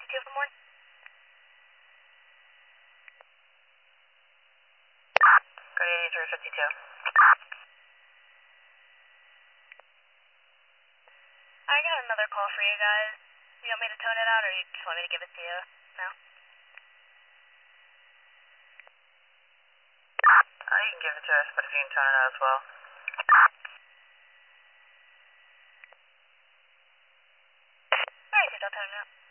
to you in the morning. Go to 8352. I got another call for you guys. You want me to tone it out, or you just want me to give it to you now? You can give it to us, but if you can tone it out as well. Alright, dude, I'll tone it out.